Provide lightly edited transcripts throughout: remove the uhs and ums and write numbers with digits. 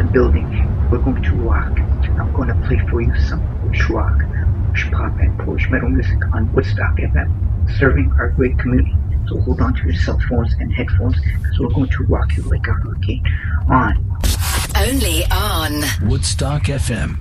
one building. We're going to rock. I'm going to play for you some Polish rock, Polish pop, and Polish metal music on Woodstock FM, serving our great community. So hold on to your cell phones and headphones, because we're going to rock you like a hurricane on. Only on Woodstock FM.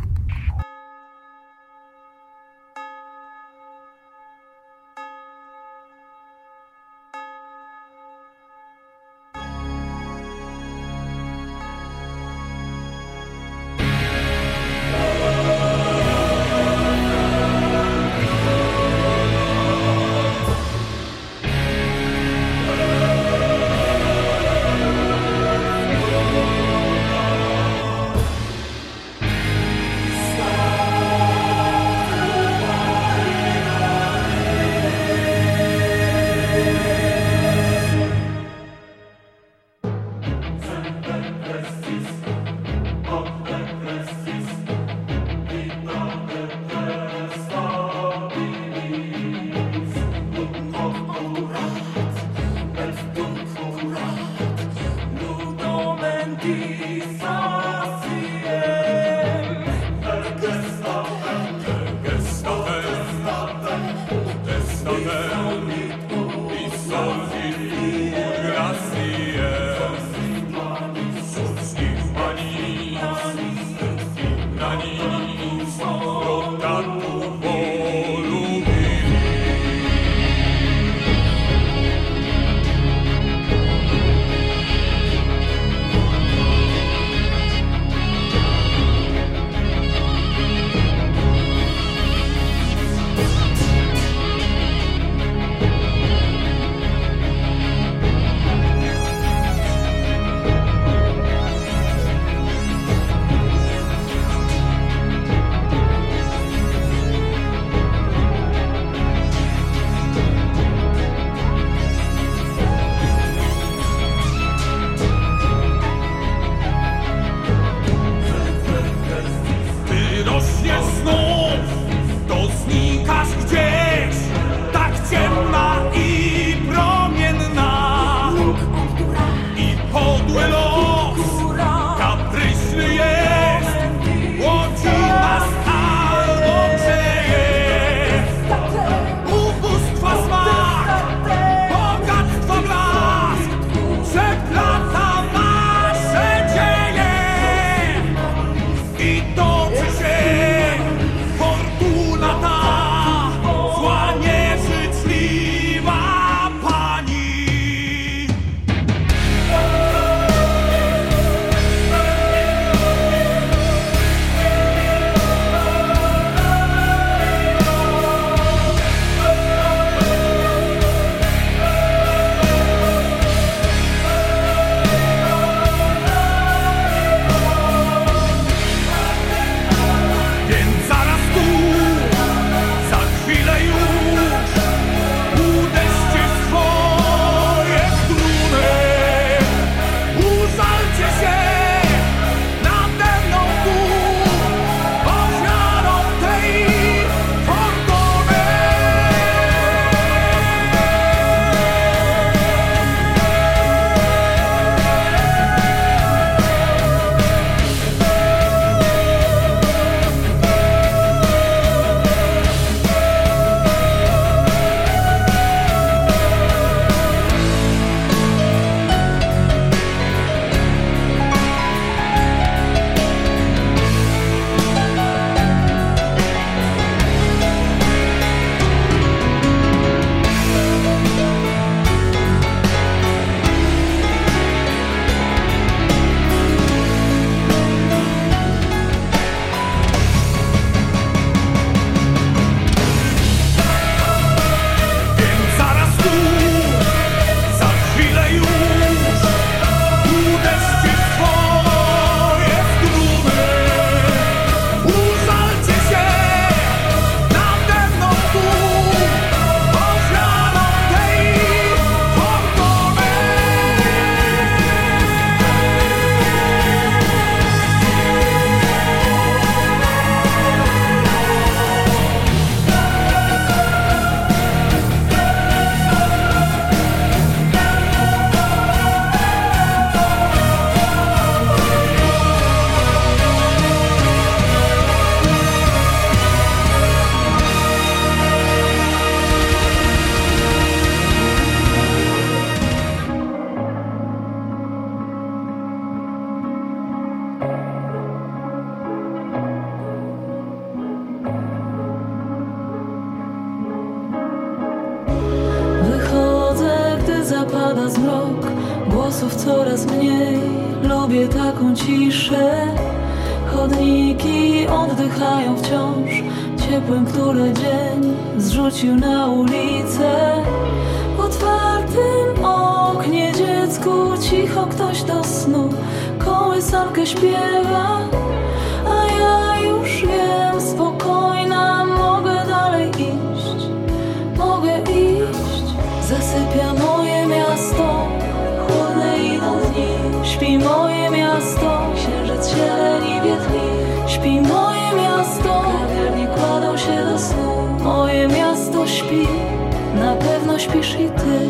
Głosów coraz mniej, lubię taką ciszę. Chodniki oddychają wciąż ciepłym, które dzień zrzucił na ulicę. W otwartym oknie dziecku cicho ktoś do snu kołysankę śpiewa. A ja już wiem, spokojna, mogę dalej iść. Mogę iść. Zasypia moje miasto, chłodne idą dni. Śpi moje miasto, księżyc zieleni wietli. Śpi moje miasto, kawiarnie kładą się do snu. Moje miasto śpi, na pewno śpisz i ty.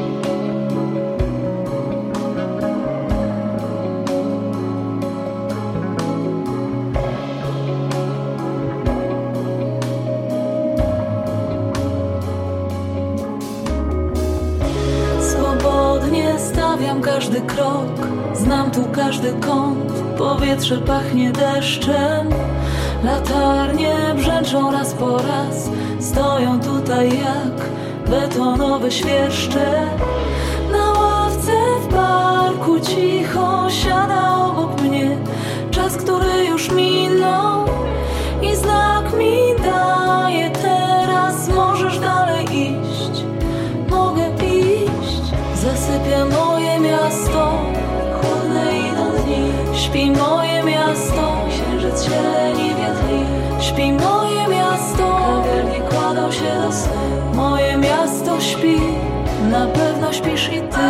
Stawiam każdy krok, znam tu każdy kąt. Powietrze pachnie deszczem. Latarnie brzęczą raz po raz. Stoją tutaj jak betonowe świerszcze. Na ławce w parku cicho siada obok mnie czas, który już minął. I znak mi daje teraz, możesz dalej iść. Mogę iść. Zasypia moje miasto, chłodne idą dni. Śpi moje miasto, księżyc zieleni wietli. Śpi moje miasto, kawiarnie kładą się do snu. Moje miasto śpi, na pewno śpisz i ty.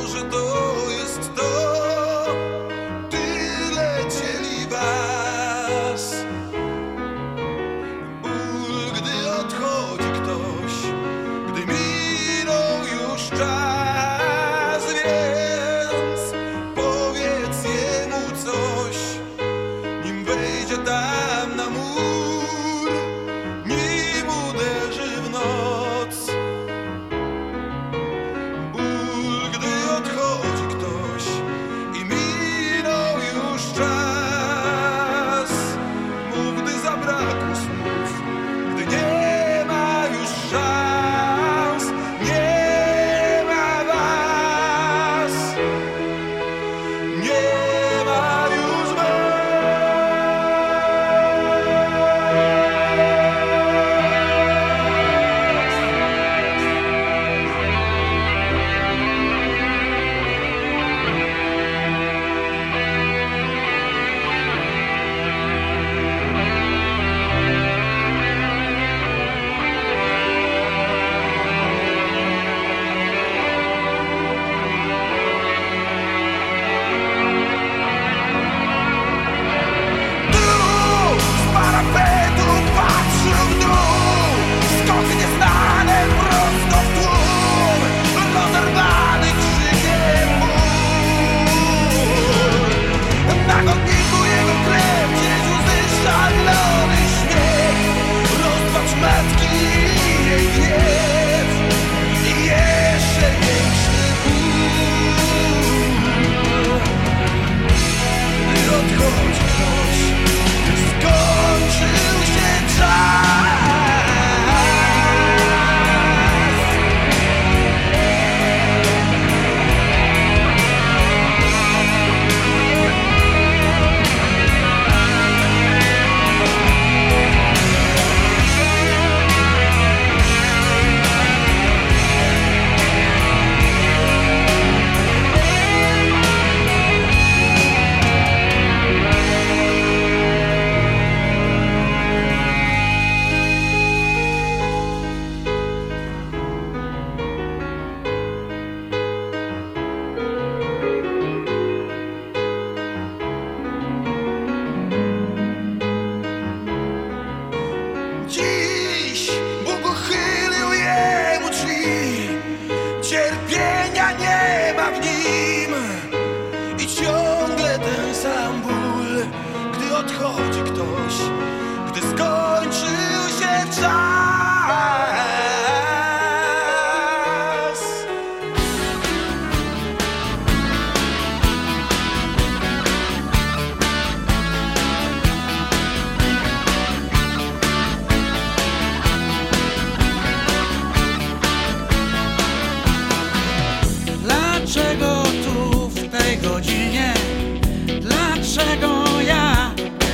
może to jest to. Tyle dzieli was. Ból, gdy odchodzi ktoś, gdy minął już czas, więc powiedz jemu coś, nim wejdzie tam na mur, nim uderzy w noc. Ból, gdy odchodzi ktoś i minął już czas. Mów, gdy zabrakło słów, gdy nie ma już szans. Nie ma was, nie ma już was. Z parapetu patrzę w dół, skoki nieznane prosto w tłum, rozerwany krzykiem mur. Na chodniku jego krew, gdzieś łzy, szalony śmiech, rozpacz matki i jej gniew i jeszcze większy ból. Gdy odchodzi ktoś, skończył się czas. Dziś Bóg uchylił jemu drzwi, cierpienia nie ma w nim i ciągle ten sam ból, gdy odchodzi ktoś, gdy skończył się czas. Dlaczego tu w tej godzinie? Dlaczego ja?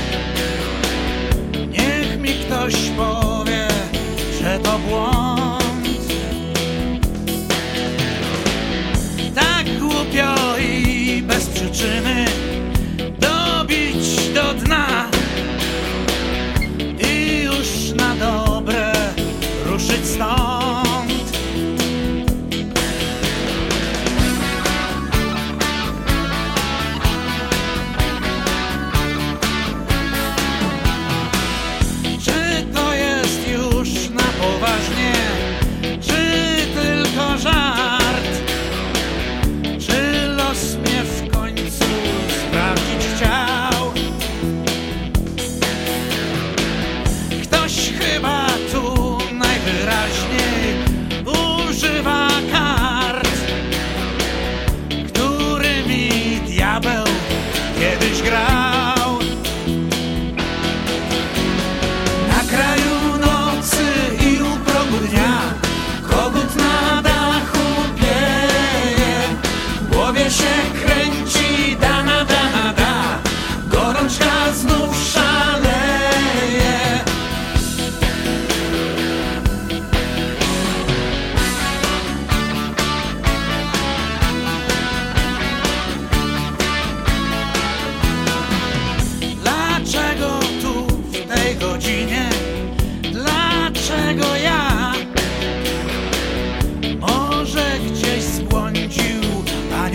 Niech mi ktoś powie, że to błąd. Tak głupio i bez przyczyny dobić do dna i już na dobre ruszyć stąd. Czy to jest już na poważnie, czy tylko żart? Czy los mnie w końcu sprawdzić chciał? Ktoś chyba tu najwyraźniej używa kart, którymi diabeł kiedyś grał. Na kraju nocy i u progu dnia kogut na dachu pieje, w głowie się kręci dana, dana, da, gorączka znów szaleje. Dlaczego tu w tej godzinie? Dlaczego ja? Może gdzieś zbłądził, a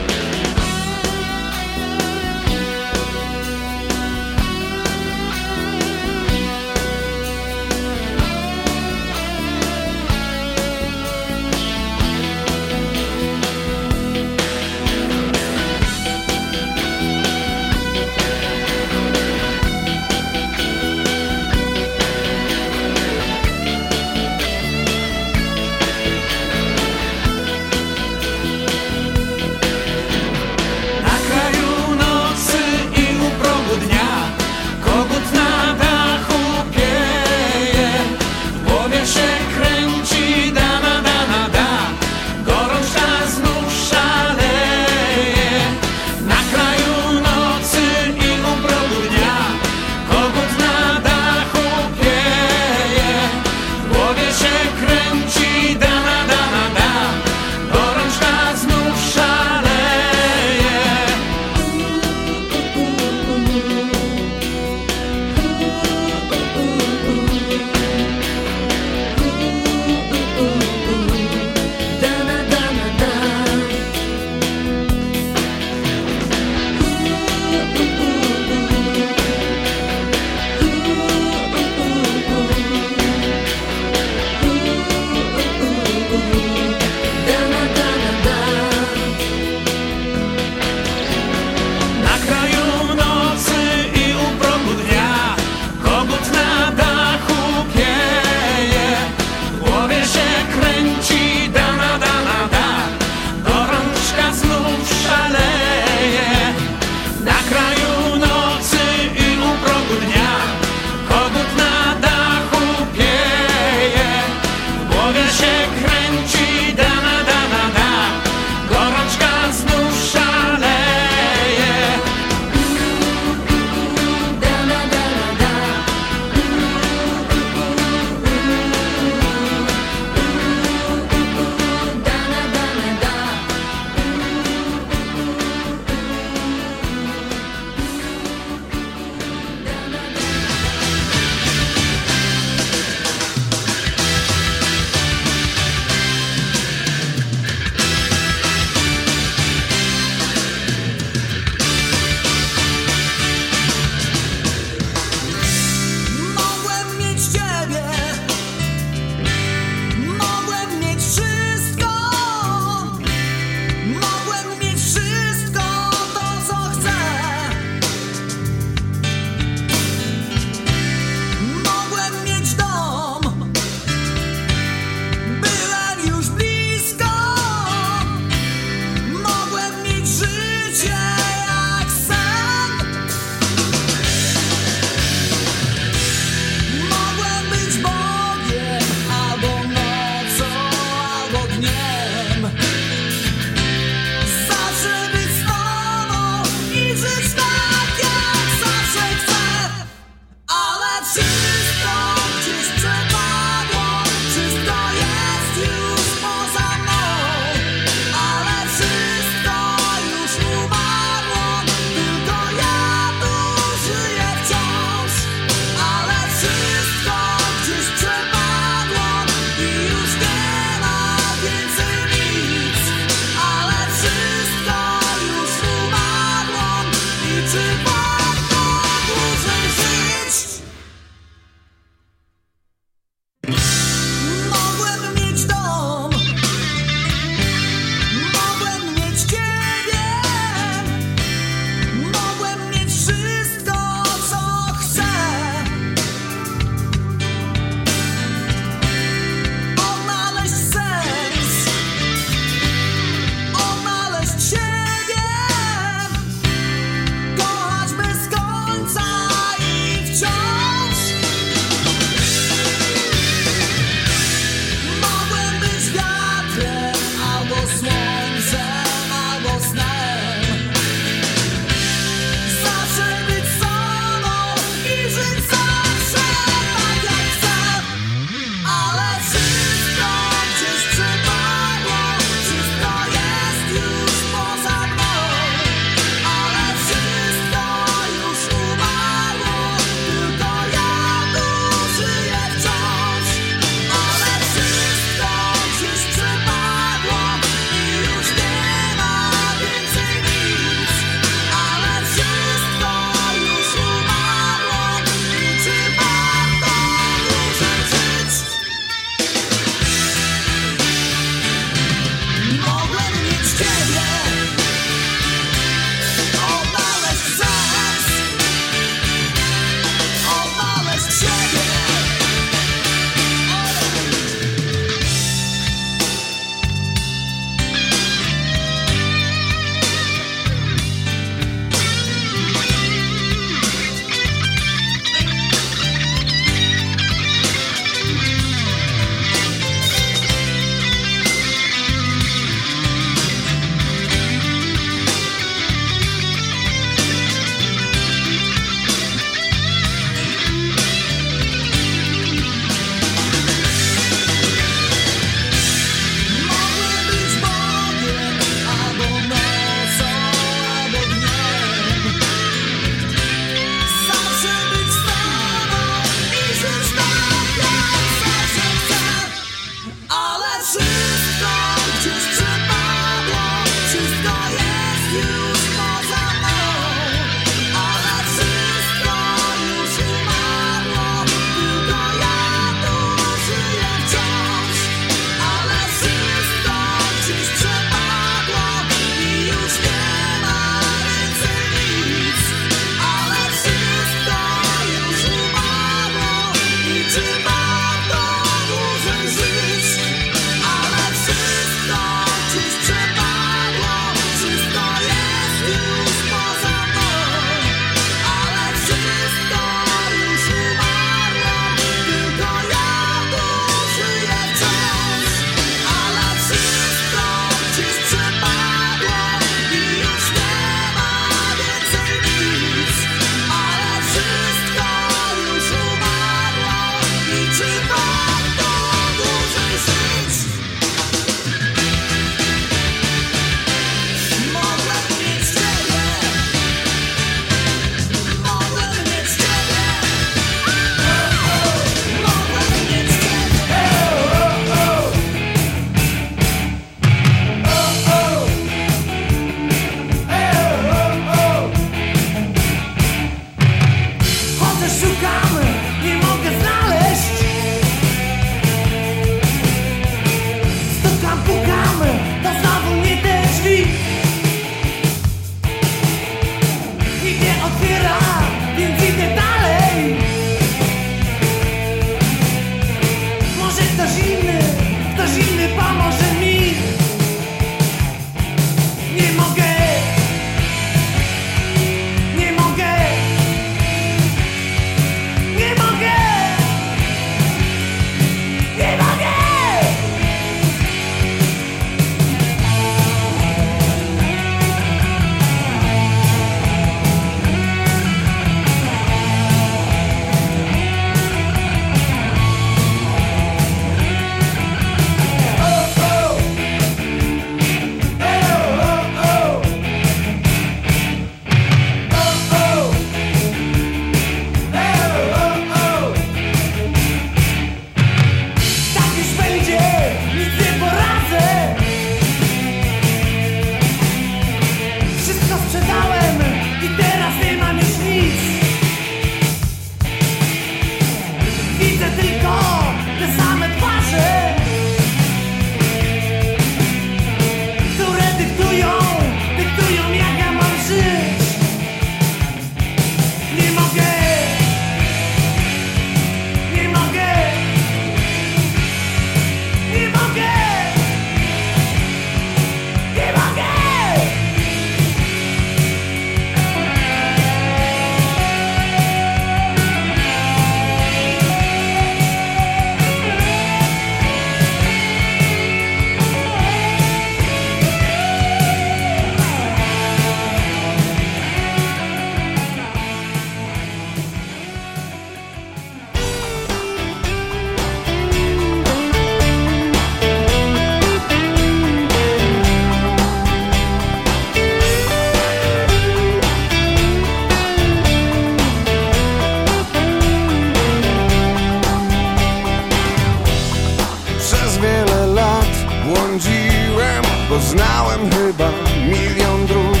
Poznałem chyba milion dróg.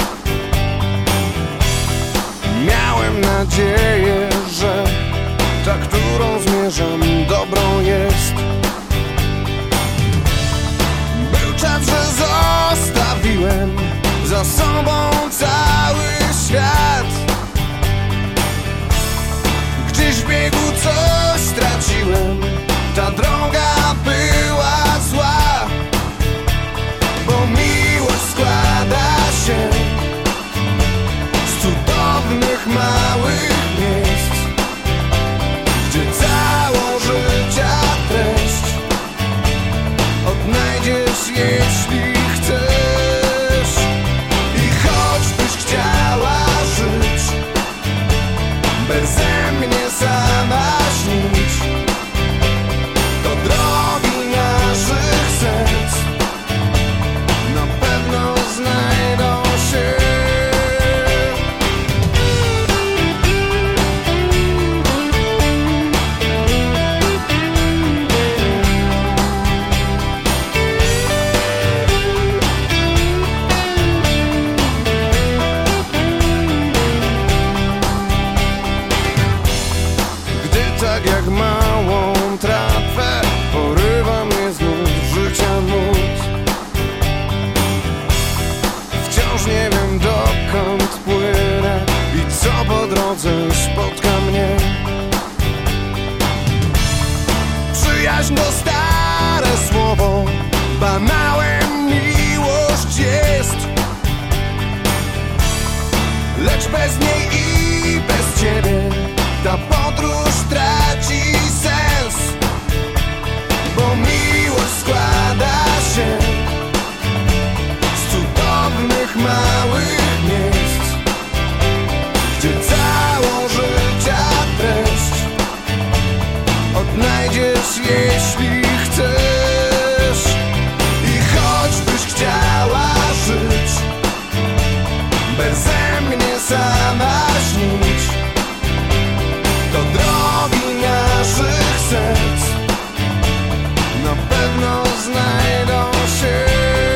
Miałem nadzieję, że ta, którą zmierzam, dobrą jest. Był czas, że zostawiłem za sobą cały świat. Gdzieś w biegu coś straciłem, ta droga była zła. Bo miłość składa się z cudownych małych miejsc, gdzie całą życia treść odnajdziesz, jeśli chcesz. I choćbyś chciała żyć, beze mnie sama śnić, to drogi naszych serc na pewno znajdą się. Gdy tak jak małą trawę porywa mnie znów życia nut, wciąż nie wiem, dokąd płynę i co po drodze spotka mnie. Przyjaźń to stare słowo, banałem miłość jest, lecz bez niej i bez ciebie ta podróż traci sens. Bo miłość składa się z cudownych małych miejsc, gdzie całą życia treść odnajdziesz, jeśli chcesz. I choćbyś chciała żyć, beze mnie sama śnić, to drogi naszych serc na pewno znajdą się.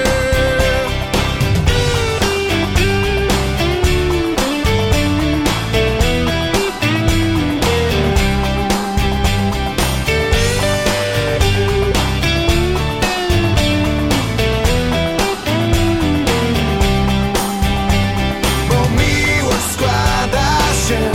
Bo miłość składa się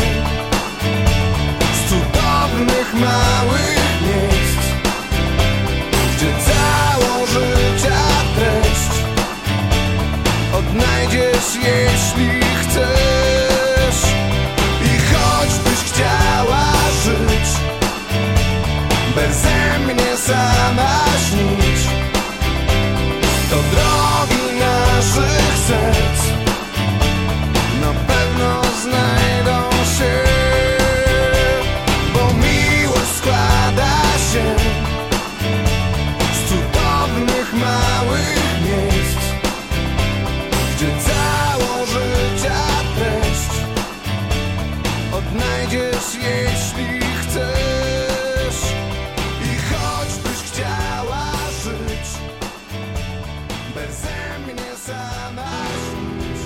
z cudownych małych miejsc, gdzie całą życia treść odnajdziesz, jeśli chcesz. I choćbyś chciała żyć, beze mnie sama śnić, to drogi naszych serc na pewno znajdą się. Bo miłość składa się z cudownych małych miejsc, gdzie całą życia treść odnajdziesz, jeśli chcesz. I choćbyś chciała żyć, beze mnie sama śnić.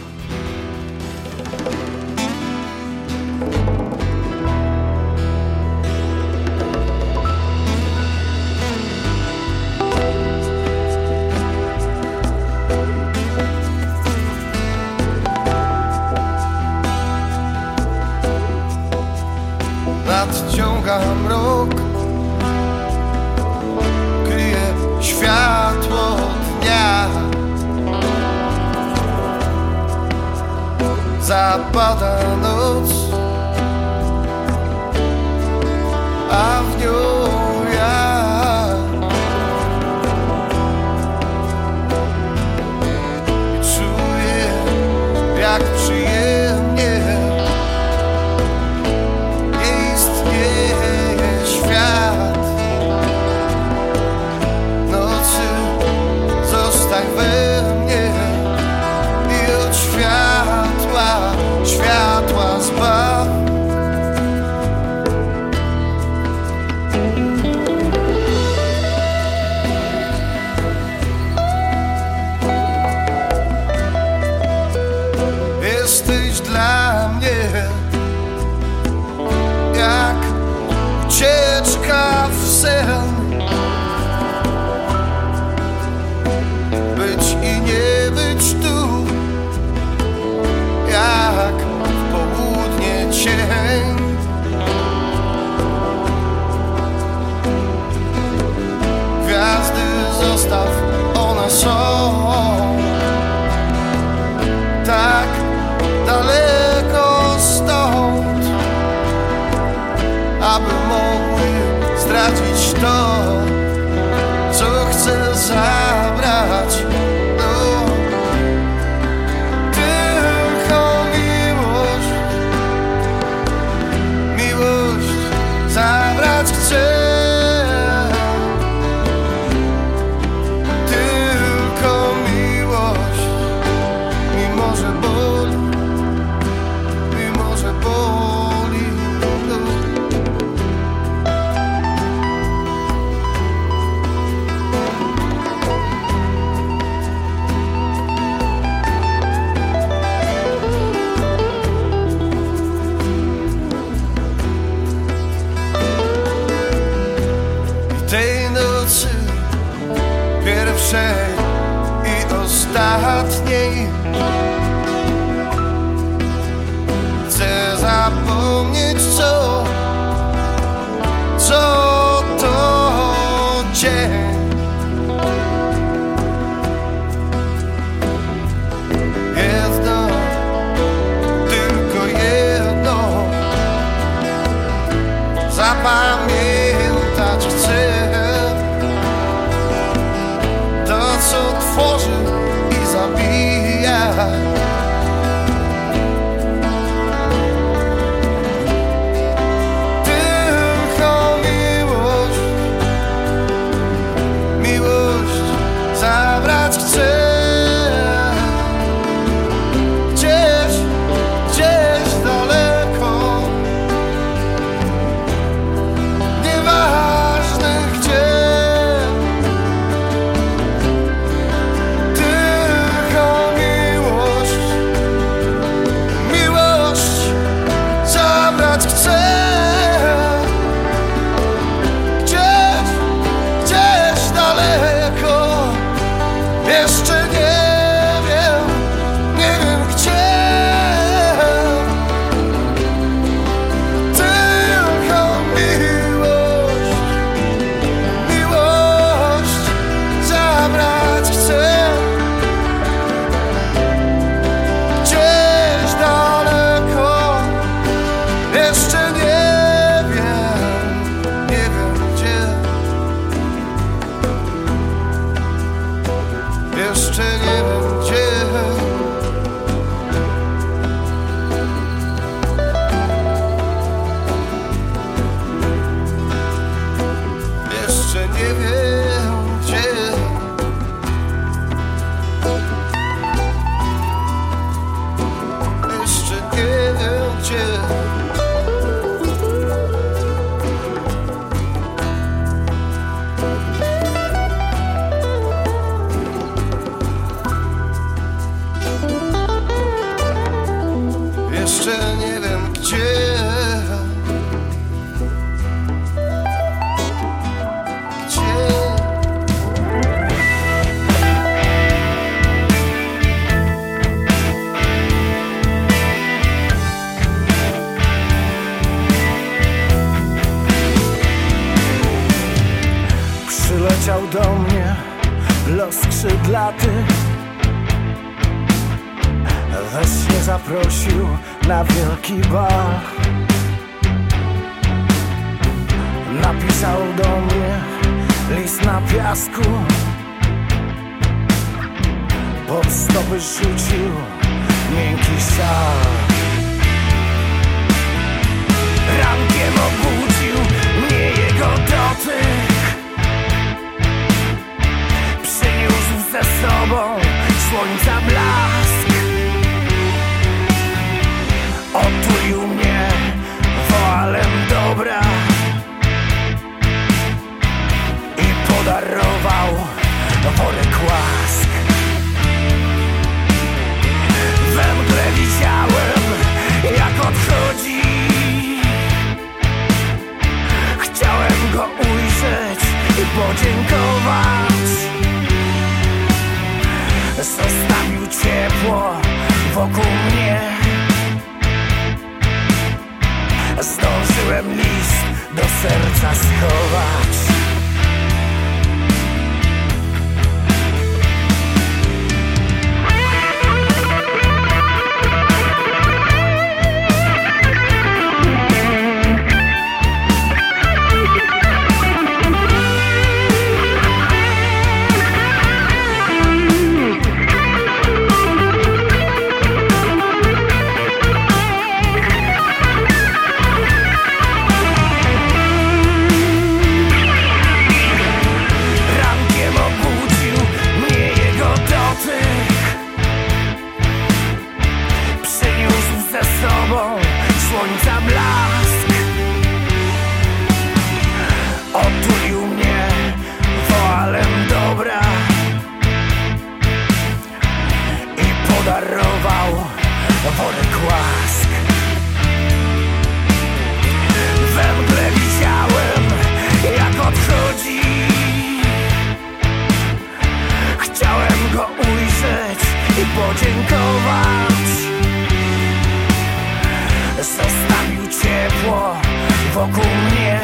Nadciąga mrok, kryje światło dnia. Zapada noc, a w nią ja. I czuję, jak przyjemnie nie istnieje świat. Nocy zostań we mnie i od światła zbaw. aby mogły zdradzić to, co chcę zabrać. No, tylko miłość, miłość zabrać chcę. Tylko miłość, mimo że boli, mimo że boli. No. Tej nocy pierwszej i ostatniej chcę zapomnieć co to dzień. Jedno, tylko jedno zapamiętać chcę. To, co tworzy i zabija. Tylko miłość, miłość zabrać chcę. Gdzieś daleko, nieważne gdzie. Jeszcze nie wiem gdzie. Przyleciał do mnie los skrzydlaty, we śnie zaprosił na wielki bal. Napisał do mnie list na piasku, pod stopy rzucił miękki szal. Rankiem obudził mnie jego dotyk, przyniósł ze sobą słońca blask. Otulił mnie woalem dobra i podarował worek łask. We mgle widziałem, jak odchodzi. Chciałem go ujrzeć i podziękować. Zostawił ciepło darował worek łask. We mgle widziałem, jak odchodzi. Chciałem go ujrzeć i podziękować. Zostawił ciepło wokół mnie.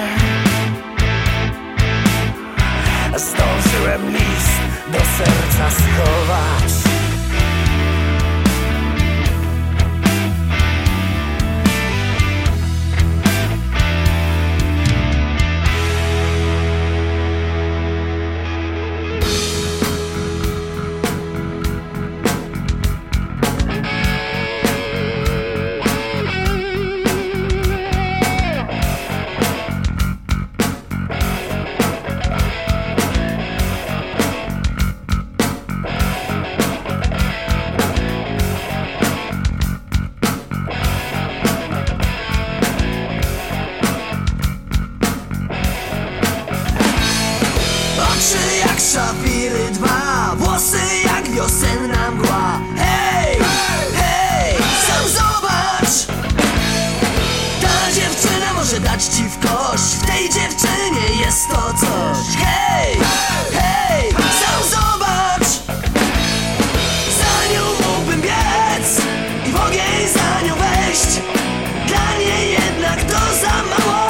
Zdążyłem list do serca schować. Oczy jak szafiry dwa, włosy jak wiosenna mgła. Hej, hej, sam zobacz. Ta dziewczyna może dać ci w kość. W tej dziewczynie jest to coś. Hej, hej, sam zobacz. Za nią mógłbym biec i w ogień za nią wejść. Dla niej jednak to za mało.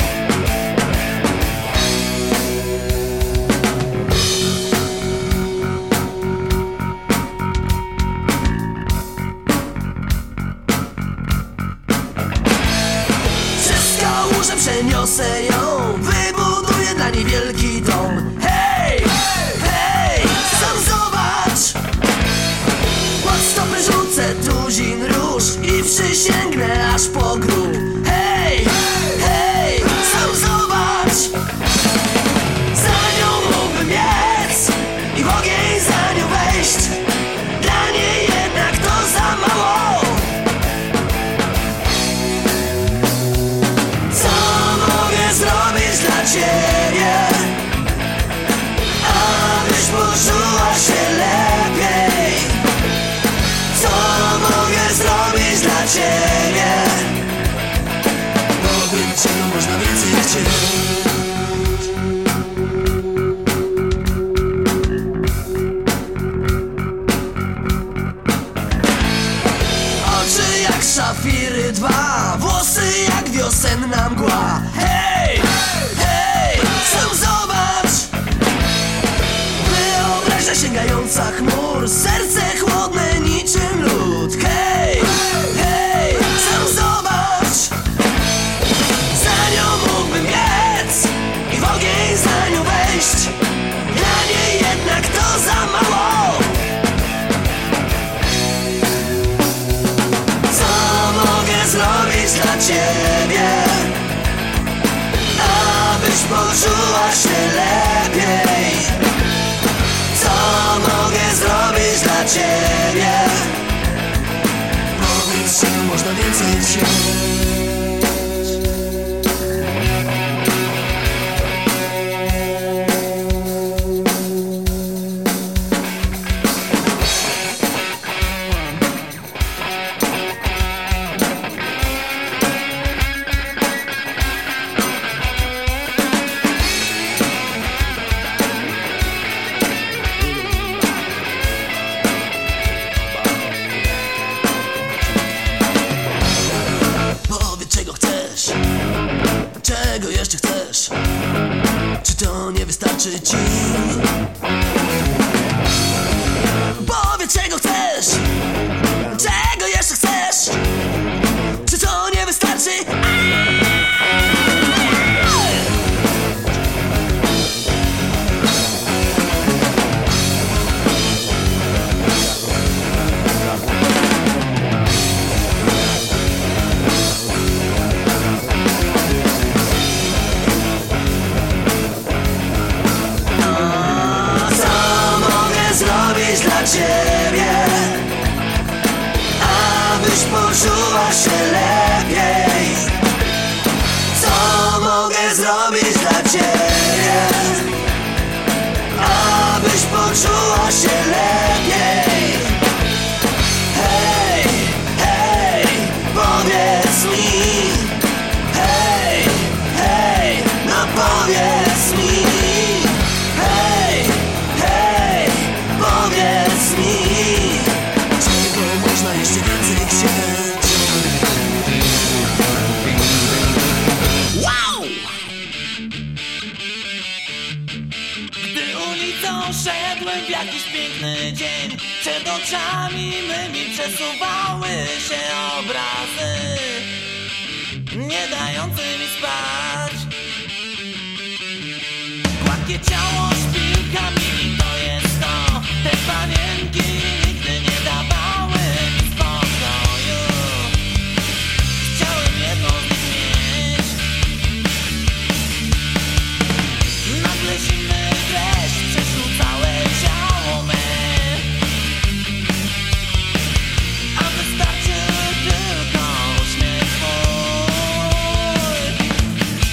Że przeniosę ją, wybuduję dla niej wielki dom. Hej, hej, sam zobacz. Pod stopy rzucę tuzin róż i przysięgnę aż po grób. Hej, hej, sam zobacz. Za nią mógłbym biec i w ogień za nią wejść. Dla niej jednak to za mało. Zrobić dla ciebie, abyś poczuła się lepiej. Co mogę zrobić dla ciebie? Powiedz, czego można więcej chcieć. Oczy jak szafiry dwa, włosy jak wiosenna mgła. Hej, hej, sam zobacz. Wyobraźnia sięgająca chmur, serce chłodne niczym lód. Hej, hej, sam zobacz. Za nią mógłbym biec i w ogień za nią wejść. Dla niej jednak to za mało. Zrobić dla ciebie, abyś poczuła się lepiej. Co mogę zrobić dla ciebie? Powiedz, czego można więcej chcieć. Czego jeszcze chcesz? Czy to nie wystarczy ci? Powiedz, czego chcesz? Czego jeszcze chcesz? Czy to nie wystarczy? Dla ciebie, abyś poczuła się lepiej. Co mogę zrobić dla ciebie, abyś poczuła się lepiej? mi, czego można jeszcze więcej chcieć. Wow! Gdy ulicą szedłem w jakiś piękny dzień, przed oczami mymi przesuwały się obrazy, nie dające mi spać. Gładkie ciało szpilkami i to jest to. Te panienki nigdy nie dawały mi spokoju. Chciałem jedną z nich mieć. Nagle zimny deszcz przeszył całe ciało me, a wystarczył tylko uśmiech mój.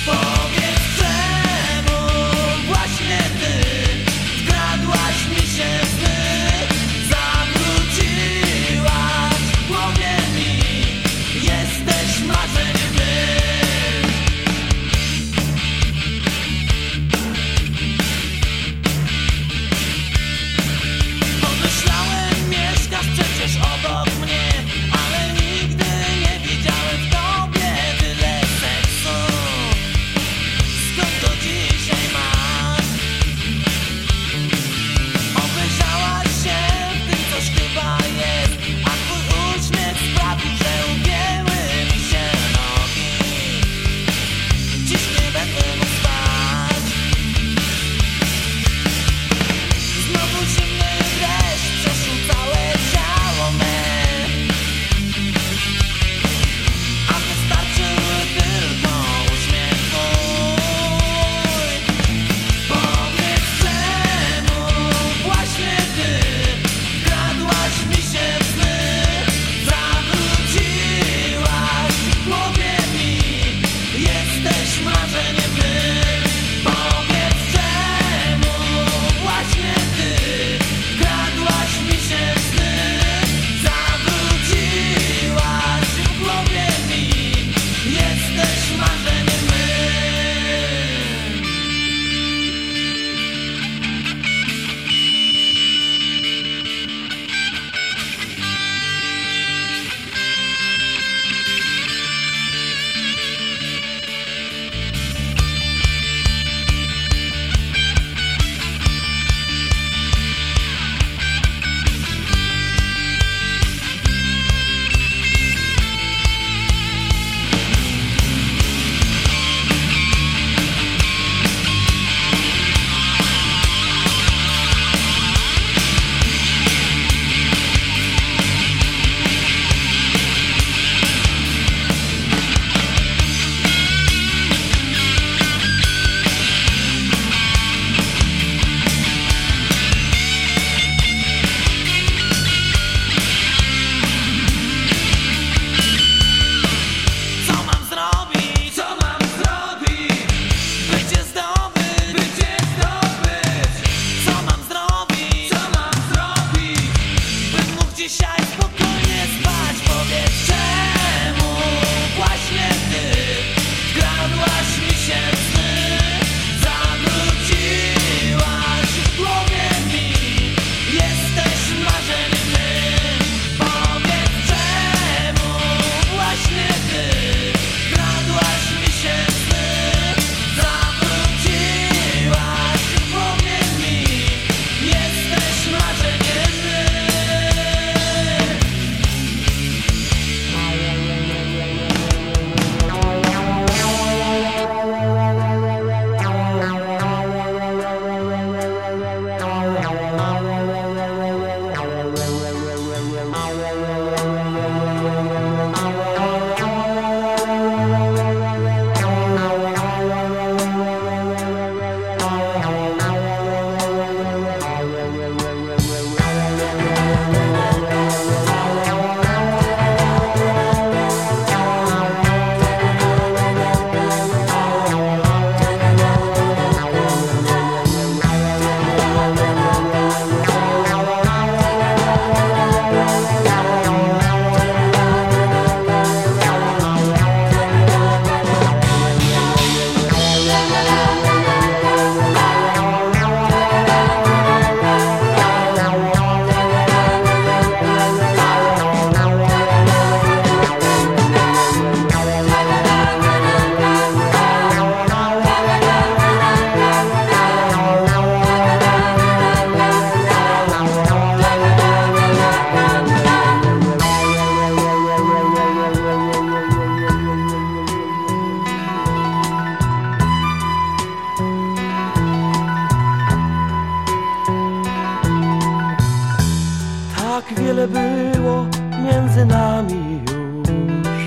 Tak wiele było między nami już,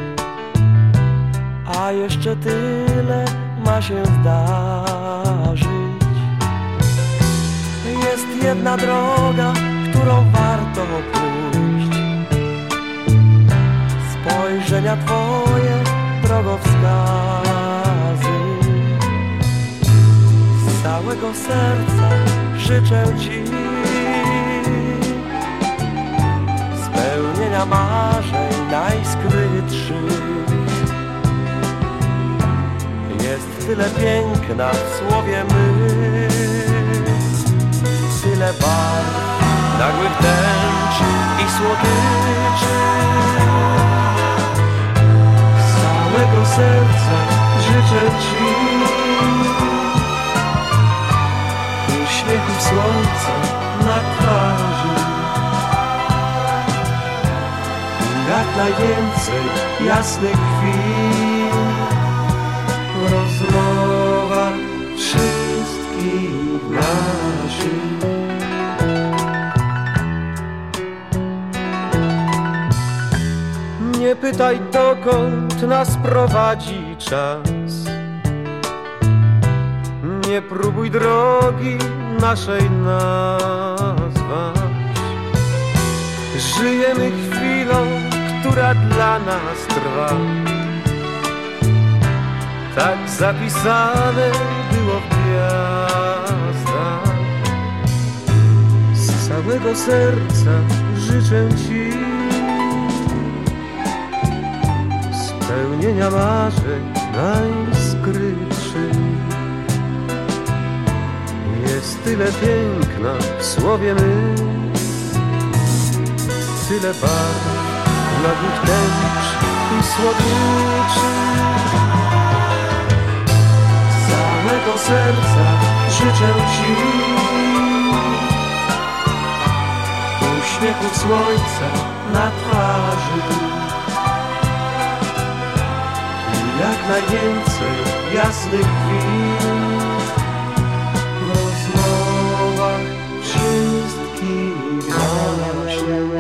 a jeszcze tyle ma się zdarzyć. Jest jedna droga, którą warto pójść. Spojrzenia twoje drogowskazy. Z całego serca życzę ci spełnienia marzeń najskrytszych. Jest tyle piękna w słowie my, tyle barw, nagłych tęcz i słodyczy. Z całego serca życzę ci uśmiechu słońca na twarzy, jak najwięcej jasnych chwil w rozmowach wszystkich naszych. Nie pytaj, dokąd nas prowadzi czas. Nie próbuj drogi naszej nazwać. Żyjemy chwilą, która dla nas trwa. Tak zapisane było w gwiazdach. Z całego serca życzę ci spełnienia marzeń najskrytszych. Jest tyle piękna w słowie my, tyle barw, nagłych tęcz i słodyczy. Z całego serca życzę ci uśmiechu słońca na twarzy, jak najwięcej jasnych chwil w rozmowach wszystkich naszych.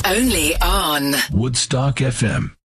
Only on Woodstock FM.